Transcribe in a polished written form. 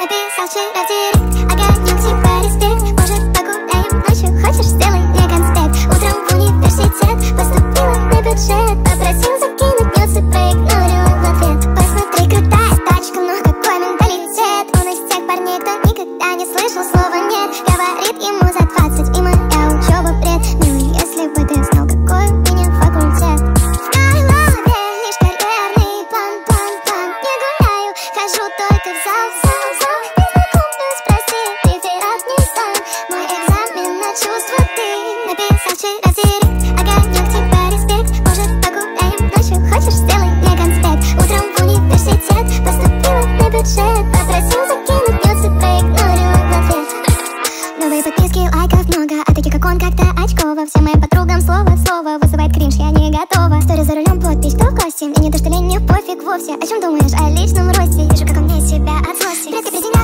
написал вчера в директ. Огонек, типа респект. Может, погуляем ночью, хочешь, сделай мне конспект. Утром в университет поступила на бюджет. Попросил закинуть нюцы, проигнорила в ответ. Посмотри, крутая тачка, но какой менталитет. Он из тех парней, кто никогда не слышал слова нет. Говорит ему за 20, и моя учеба бред. Ну, если бы ты знал, какой у меня факультет. В голове лишь карьерный план. Не гуляю, хожу только в зал. Незнакомую спроси, реферат не сам. Мой экзамен на чувства ты написал вчера в директ. Огонек, типа респект. Может, погуляем ночью, хочешь, сделай мне конспект. Утром в университет поступила на бюджет. Попросил закинуть нюцы, проигнорила в ответ. Новые подписки, лайков много, а таких как он как-то очково. Всем моим подругам слово в слово вызывает кринж, я не готова. Стори за рулем, подпись, что в гости. И не то, что лень, не пофиг вовсе. О чем думаешь? О личном росте. Вижу, как он мне себя от злости. Редко